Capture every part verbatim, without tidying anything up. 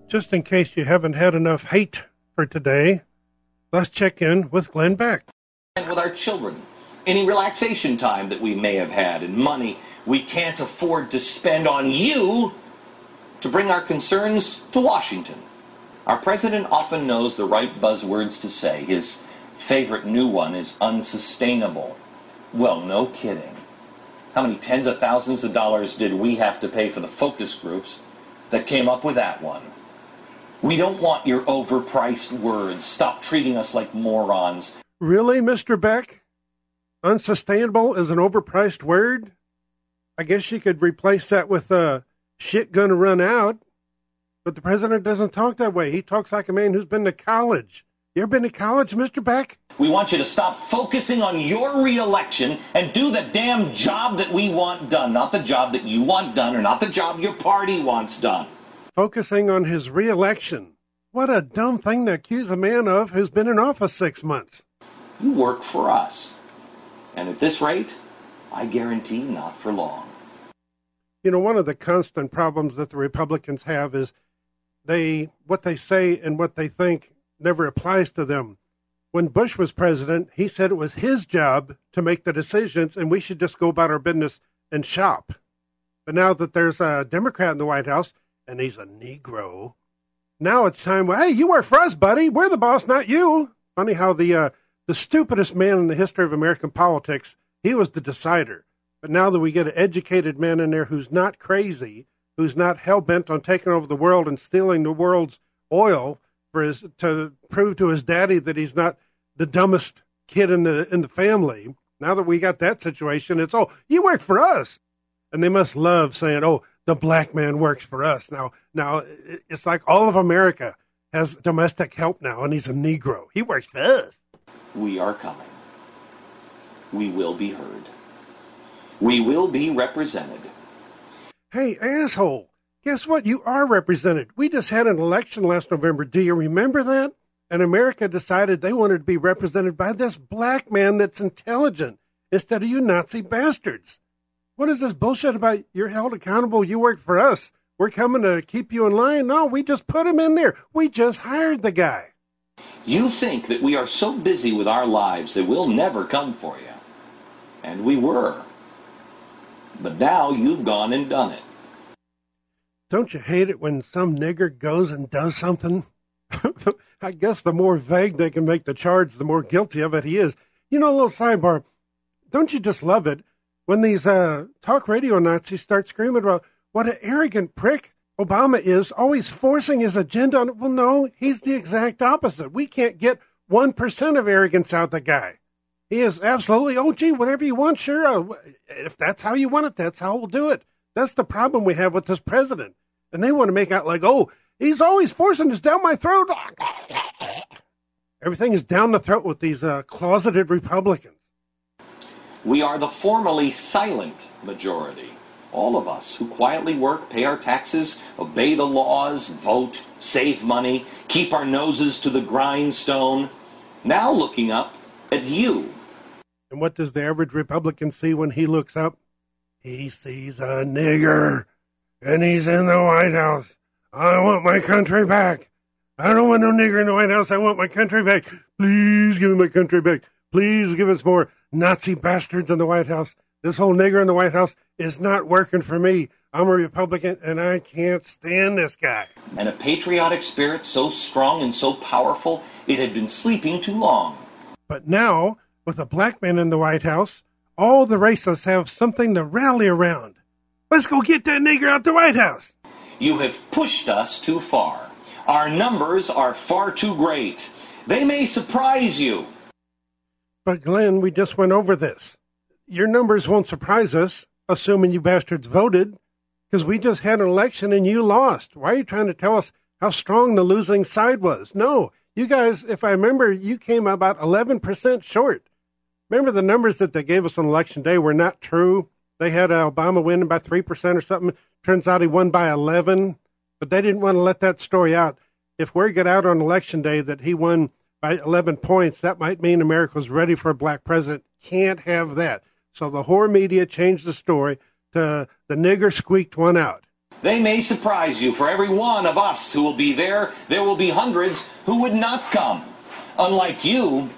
Just in case you haven't had enough hate for today, let's check in with Glenn Beck. With our children, any relaxation time that we may have had, and money we can't afford to spend on you to bring our concerns to Washington. Our president often knows the right buzzwords to say. His favorite new one is unsustainable. Well, no kidding. How many tens of thousands of dollars did we have to pay for the focus groups that came up with that one? We don't want your overpriced words. Stop treating us like morons. Really, Mister Beck? Unsustainable is an overpriced word? I guess you could replace that with uh, shit gonna run out. But the president doesn't talk that way. He talks like a man who's been to college. You ever been to college, Mister Beck? We want you to stop focusing on your re-election and do the damn job that we want done, not the job that you want done or not the job your party wants done. Focusing on his re-election. What a dumb thing to accuse a man of who's been in office six months. You work for us. And at this rate, I guarantee not for long. You know, one of the constant problems that the Republicans have is they, what they say and what they think never applies to them. When Bush was president, he said it was his job to make the decisions and we should just go about our business and shop. But now that there's a Democrat in the White House, and he's a Negro, now it's time, well, hey, you work for us, buddy. We're the boss, not you. Funny how the uh, the stupidest man in the history of American politics, he was the decider. But now that we get an educated man in there who's not crazy, who's not hell-bent on taking over the world and stealing the world's oil for his, to prove to his daddy that he's not the dumbest kid in the in the family. Now that we got that situation, it's, oh, you work for us. And they must love saying, oh, the black man works for us. Now, now it's like all of America has domestic help now, and he's a Negro. He works for us. We are coming. We will be heard. We will be represented. Hey, asshole, guess what? You are represented. We just had an election last November. Do you remember that? And America decided they wanted to be represented by this black man that's intelligent instead of you Nazi bastards. What is this bullshit about you're held accountable, you work for us, we're coming to keep you in line? No, we just put him in there. We just hired the guy. You think that we are so busy with our lives that we'll never come for you. And we were. But now you've gone and done it. Don't you hate it when some nigger goes and does something? I guess the more vague they can make the charge, the more guilty of it he is. You know, a little sidebar, don't you just love it when these uh, talk radio Nazis start screaming about what an arrogant prick Obama is, always forcing his agenda on it? Well, no, he's the exact opposite. We can't get one percent of arrogance out the guy. He is absolutely, oh, gee, whatever you want, sure. Uh, if that's how you want it, that's how we'll do it. That's the problem we have with this president. And they want to make out like, oh, he's always forcing this down my throat. Everything is down the throat with these uh, closeted Republicans. We are the formerly silent majority. All of us who quietly work, pay our taxes, obey the laws, vote, save money, keep our noses to the grindstone, now looking up at you. And what does the average Republican see when he looks up? He sees a nigger, and he's in the White House. I want my country back. I don't want no nigger in the White House. I want my country back. Please give me my country back. Please give us more Nazi bastards in the White House. This whole nigger in the White House is not working for me. I'm a Republican, and I can't stand this guy. And a patriotic spirit so strong and so powerful, it had been sleeping too long. But now, with a black man in the White House, all the racists have something to rally around. Let's go get that nigger out the White House. You have pushed us too far. Our numbers are far too great. They may surprise you. But Glenn, we just went over this. Your numbers won't surprise us, assuming you bastards voted, because we just had an election and you lost. Why are you trying to tell us how strong the losing side was? No, you guys, if I remember, you came about eleven percent short. Remember the numbers that they gave us on election day were not true. They had uh, Obama winning by three percent or something. Turns out he won by eleven, but they didn't want to let that story out. If word got out on election day that he won by eleven points, that might mean America's ready for a black president. Can't have that. So the whore media changed the story to the nigger squeaked one out. They may surprise you. For every one of us who will be there, there will be hundreds who would not come. Unlike you,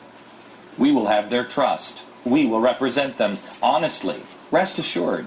we will have their trust. We will represent them honestly. Rest assured.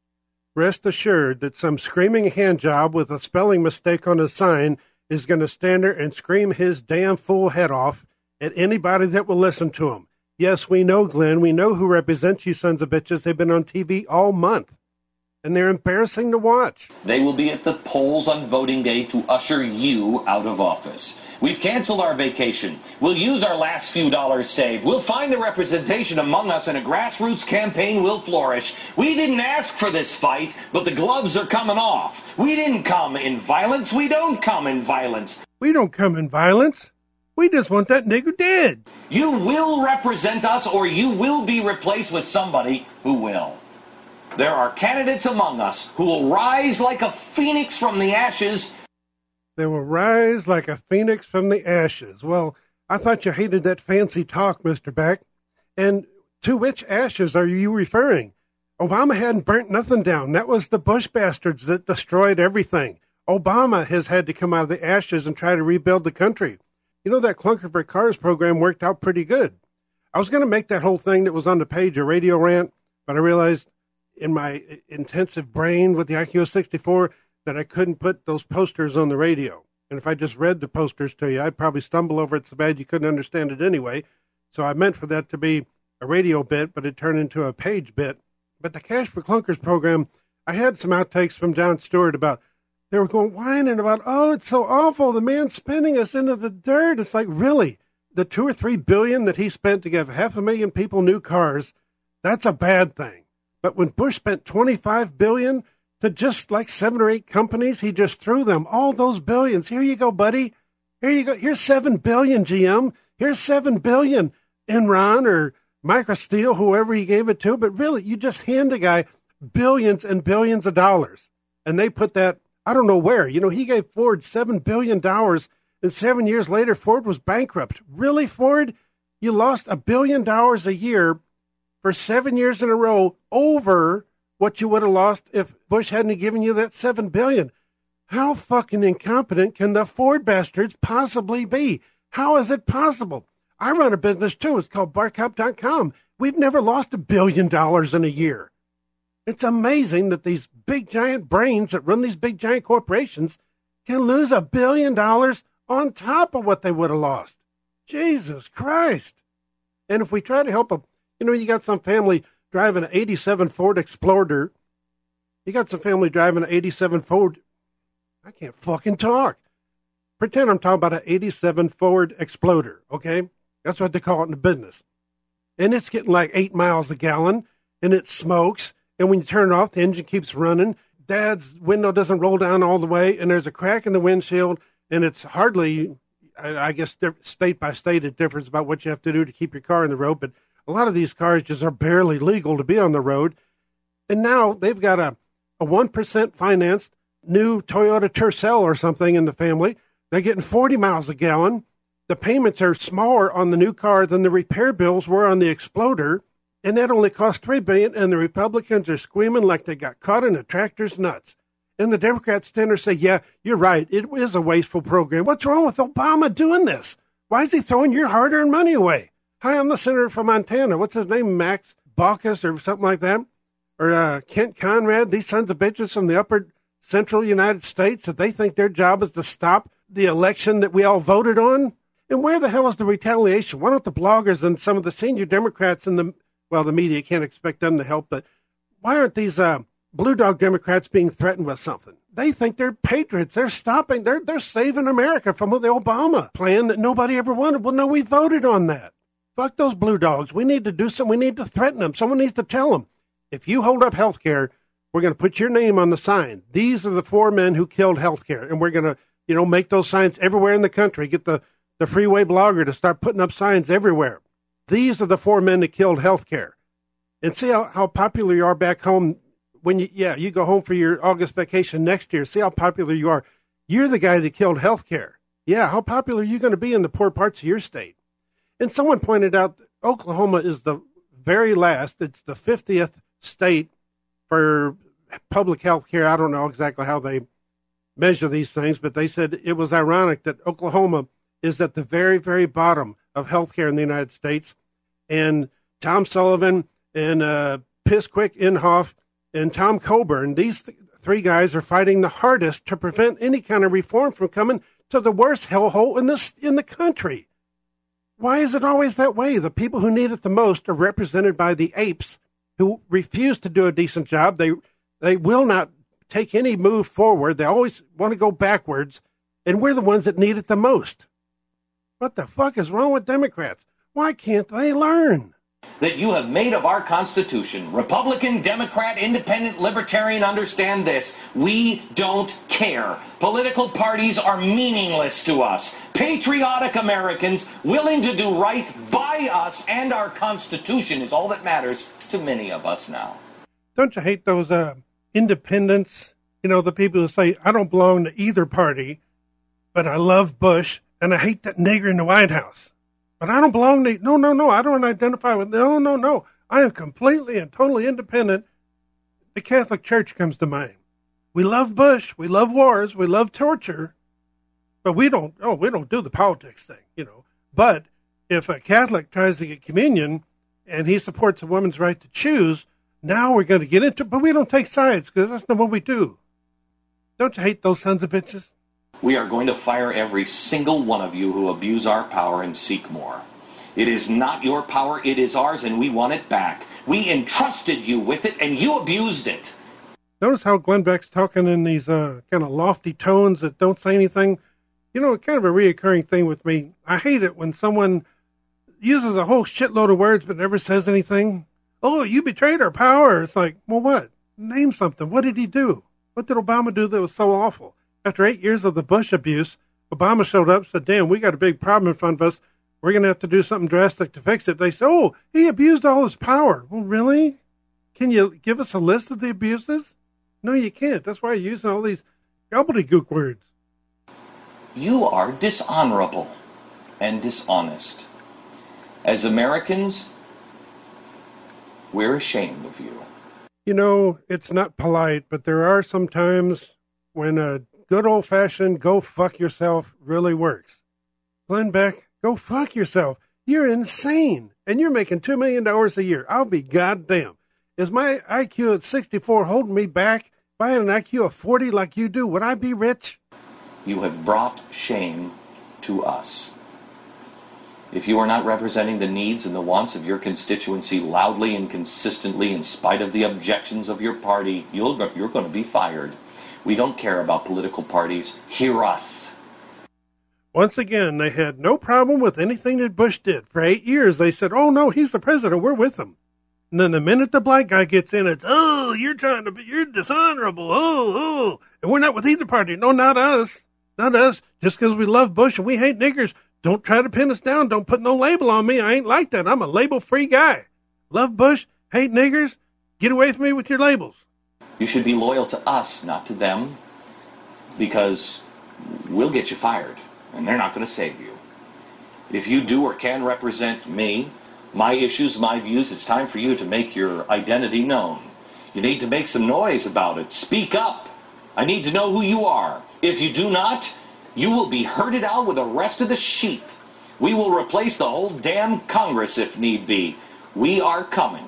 Rest assured that some screaming handjob with a spelling mistake on his sign is going to stand there and scream his damn fool head off at anybody that will listen to him. Yes, we know, Glenn. We know who represents you sons of bitches. They've been on T V all month, and they're embarrassing to watch. They will be at the polls on voting day to usher you out of office. We've canceled our vacation. We'll use our last few dollars saved. We'll find the representation among us, and a grassroots campaign will flourish. We didn't ask for this fight, but the gloves are coming off. We didn't come in violence. We don't come in violence. We don't come in violence. We just want that nigger dead. You will represent us, or you will be replaced with somebody who will. There are candidates among us who will rise like a phoenix from the ashes. They will rise like a phoenix from the ashes. Well, I thought you hated that fancy talk, Mister Beck. And to which ashes are you referring? Obama hadn't burnt nothing down. That was the Bush bastards that destroyed everything. Obama has had to come out of the ashes and try to rebuild the country. You know, that Clunker for Cars program worked out pretty good. I was going to make that whole thing that was on the page a radio rant, but I realized in my intensive brain with the I Q sixty-four that I couldn't put those posters on the radio. And if I just read the posters to you, I'd probably stumble over it so bad you couldn't understand it anyway. So I meant for that to be a radio bit, but it turned into a page bit. But the Cash for Clunkers program, I had some outtakes from Jon Stewart about, they were going whining about, oh, it's so awful, the man's spinning us into the dirt. It's like, really? The two or three billion that he spent to give half a million people new cars, that's a bad thing. But when Bush spent twenty-five billion to just like seven or eight companies, he just threw them all those billions. Here you go, buddy. Here you go. Here's seven billion, G M. Here's seven billion, Enron or Microsteel, whoever he gave it to. But really, you just hand a guy billions and billions of dollars, and they put that, I don't know where. You know, he gave Ford seven billion dollars, and seven years later, Ford was bankrupt. Really, Ford? You lost a billion dollars a year for seven years in a row over what you would have lost if Bush hadn't given you that seven billion dollars. How fucking incompetent can the Ford bastards possibly be? How is it possible? I run a business too. It's called Barcop dot com. We've never lost a billion dollars in a year. It's amazing that these big giant brains that run these big giant corporations can lose a billion dollars on top of what they would have lost. Jesus Christ. And if we try to help a, you know, you got some family driving an eighty-seven Ford Explorer. You got some family driving an eighty-seven Ford. I can't fucking talk. Pretend I'm talking about an eighty-seven Ford Explorer, okay? That's what they call it in the business. And it's getting like eight miles a gallon, and it smokes. And when you turn it off, the engine keeps running. Dad's window doesn't roll down all the way, and there's a crack in the windshield, and it's hardly, I, I guess, state by state, it differs about what you have to do to keep your car on the road, but a lot of these cars just are barely legal to be on the road. And now they've got a, a one percent financed new Toyota Tercel or something in the family. They're getting forty miles a gallon. The payments are smaller on the new car than the repair bills were on the Exploder. And that only cost three billion dollars, and the Republicans are screaming like they got caught in a tractor's nuts. And the Democrats stand there and say, yeah, you're right. It is a wasteful program. What's wrong with Obama doing this? Why is he throwing your hard-earned money away? Hi, I'm the senator from Montana. What's his name? Max Baucus or something like that? Or uh, Kent Conrad? These sons of bitches from the upper central United States that they think their job is to stop the election that we all voted on? And where the hell is the retaliation? Why don't the bloggers and some of the senior Democrats in the, well, the media can't expect them to help, but why aren't these uh, Blue Dog Democrats being threatened with something? They think they're patriots. They're stopping, they're, they're saving America from the Obama plan that nobody ever wanted. Well, no, we voted on that. Fuck those blue dogs. We need to do something. We need to threaten them. Someone needs to tell them, if you hold up health care, we're going to put your name on the sign. These are the four men who killed health care. And we're going to, you know, make those signs everywhere in the country. Get the, the freeway blogger to start putting up signs everywhere. These are the four men that killed health care. And see how, how popular you are back home when you, yeah, you go home for your August vacation next year. See how popular you are. You're the guy that killed health care. Yeah, how popular are you going to be in the poor parts of your state? And someone pointed out that Oklahoma is the very last, it's the fiftieth state for public health care. I don't know exactly how they measure these things, but they said it was ironic that Oklahoma is at the very, very bottom of health care in the United States. And Tom Sullivan and uh, Pisquick Inhofe and Tom Coburn, these th- three guys are fighting the hardest to prevent any kind of reform from coming to the worst hellhole in this in the country. Why is it always that way? The people who need it the most are represented by the apes who refuse to do a decent job. They they will not take any move forward. They always want to go backwards, and we're the ones that need it the most. What the fuck is wrong with Democrats? Why can't they learn? That you have made of our Constitution. Republican, Democrat, Independent, Libertarian, understand this. We don't care. Political parties are meaningless to us. Patriotic Americans willing to do right by us and our Constitution is all that matters to many of us now. Don't you hate those uh, independents? You know, the people who say, I don't belong to either party, but I love Bush, and I hate that nigger in the White House. But I don't belong to, no, no, no, I don't identify with, no, no, no. I am completely and totally independent. The Catholic Church comes to mind. We love Bush, we love wars, we love torture, but we don't, oh, we don't do the politics thing, you know. But if a Catholic tries to get communion and he supports a woman's right to choose, now we're going to get into, but we don't take sides because that's not what we do. Don't you hate those sons of bitches? We are going to fire every single one of you who abuse our power and seek more. It is not your power, it is ours, and we want it back. We entrusted you with it, and you abused it. Notice how Glenn Beck's talking in these uh, kind of lofty tones that don't say anything. You know, kind of a reoccurring thing with me. I hate it when someone uses a whole shitload of words but never says anything. Oh, you betrayed our power. It's like, well, what? Name something. What did he do? What did Obama do that was so awful? After eight years of the Bush abuse, Obama showed up and said, damn, we got a big problem in front of us. We're going to have to do something drastic to fix it. They said, oh, he abused all his power. Well, really? Can you give us a list of the abuses? No, you can't. That's why you're using all these gobbledygook words. You are dishonorable and dishonest. As Americans, we're ashamed of you. You know, it's not polite, but there are some times when a good old-fashioned go fuck yourself really works. Glenn Beck, go fuck yourself. You're insane, and you're making two million dollars a year. I'll be goddamn. Is my I Q at sixty-four holding me back? If I had an I Q of forty like you do, would I be rich? You have brought shame to us. If you are not representing the needs and the wants of your constituency loudly and consistently in spite of the objections of your party, you'll, you're going to be fired. We don't care about political parties. Hear us. Once again, they had no problem with anything that Bush did. For eight years, they said, oh, no, he's the president. We're with him. And then the minute the black guy gets in, it's, oh, you're trying to be, you're dishonorable. Oh, oh. And we're not with either party. No, not us. Not us. Just because we love Bush and we hate niggers. Don't try to pin us down. Don't put no label on me. I ain't like that. I'm a label-free guy. Love Bush, hate niggers. Get away from me with your labels. You should be loyal to us, not to them, because we'll get you fired, and they're not going to save you. If you do or can represent me, my issues, my views, it's time for you to make your identity known. You need to make some noise about it. Speak up. I need to know who you are. If you do not, you will be herded out with the rest of the sheep. We will replace the whole damn Congress if need be. We are coming.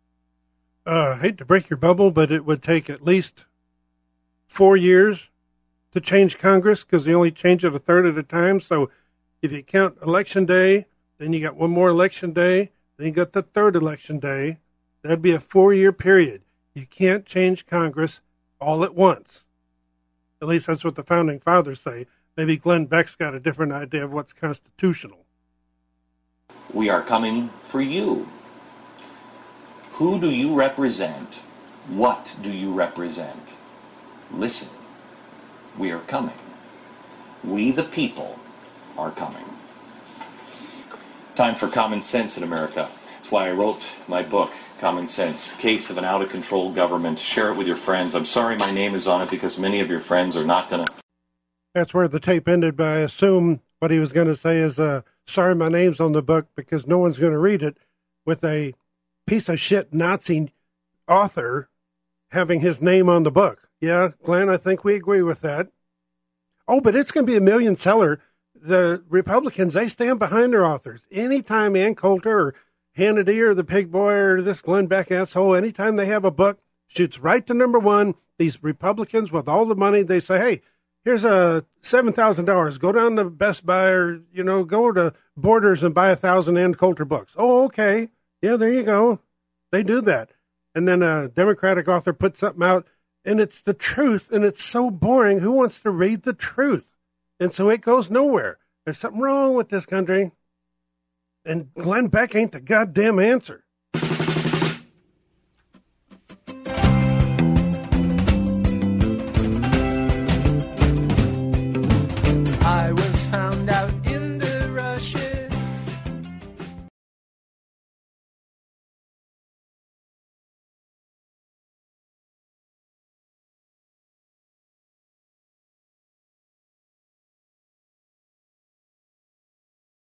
Uh, I hate to break your bubble, but it would take at least four years to change Congress because they only change it a third at a time. So if you count election day, then you got one more election day, then you got the third election day. That'd be a four-year period. You can't change Congress all at once. At least that's what the founding fathers say. Maybe Glenn Beck's got a different idea of what's constitutional. We are coming for you. Who do you represent? What do you represent? Listen, we are coming. We the people are coming. Time for common sense in America. That's why I wrote my book, Common Sense, Case of an Out-of-Control Government. Share it with your friends. I'm sorry my name is on it because many of your friends are not going to. That's where the tape ended, but I assume what he was going to say is, uh, sorry my name's on the book because no one's going to read it with a piece of shit Nazi author having his name on the book. Yeah, Glenn, I think we agree with that. Oh, but it's going to be a million seller. The Republicans, they stand behind their authors. Anytime Ann Coulter or Hannity or the Pig Boy or this Glenn Beck asshole, anytime they have a book, shoots right to number one. These Republicans with all the money, they say, hey, here's a seven thousand dollars. Go down to Best Buy or, you know, go to Borders and buy a thousand Ann Coulter books. Oh, okay. Yeah, there you go. They do that. And then a Democratic author puts something out, and it's the truth, and it's so boring. Who wants to read the truth? And so it goes nowhere. There's something wrong with this country. And Glenn Beck ain't the goddamn answer.